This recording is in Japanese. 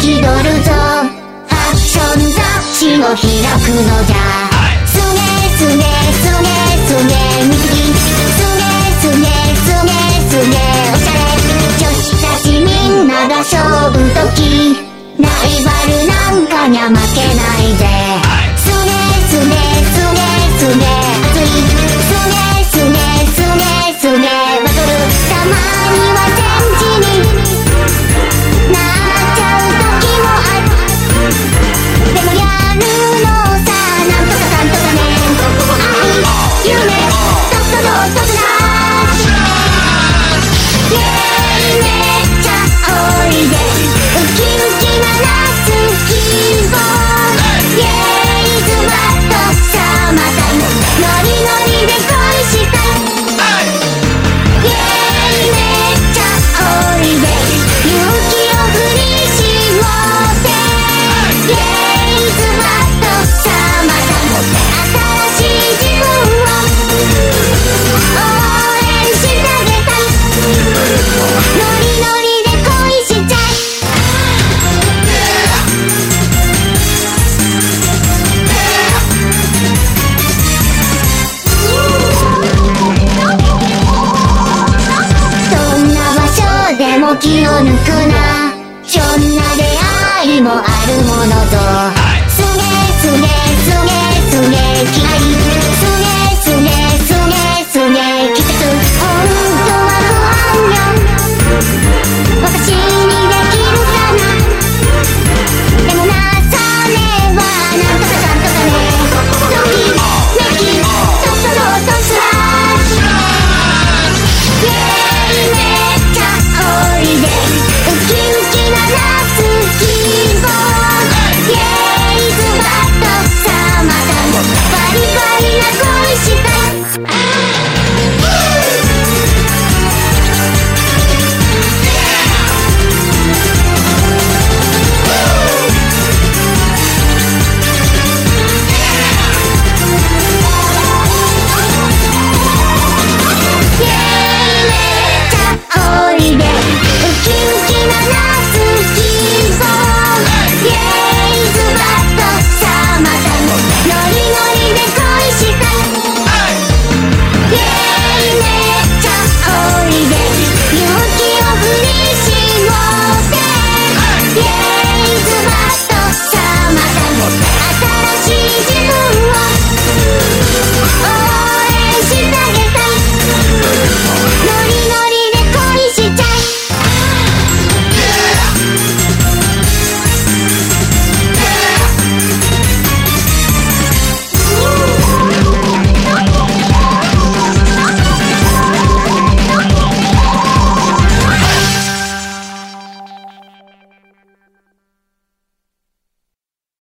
気取るぞファッション雑誌を開くのじゃすげすげすげすげ水着すげすげすげすげおしゃれ女子たちみんなが勝負時ライバルなんかにゃ負けないぜすげすげすげすげ熱いすげすげすげすげバトルたまには戦時になっちゃう時もあるでもやるのさなんとかかんとかね愛夢とっととっとつなイェイめっちゃおいでウキウキな夏希望イェイズバッとサマータイムノリノリで恋したいイェイめっちゃおいで勇気を振り絞ってイェイズバッとサマータイム新しい自分を応援してあげたいノリノリで恋しちゃいどんな場所でも気を抜くなひょんな出会いもあるものぞ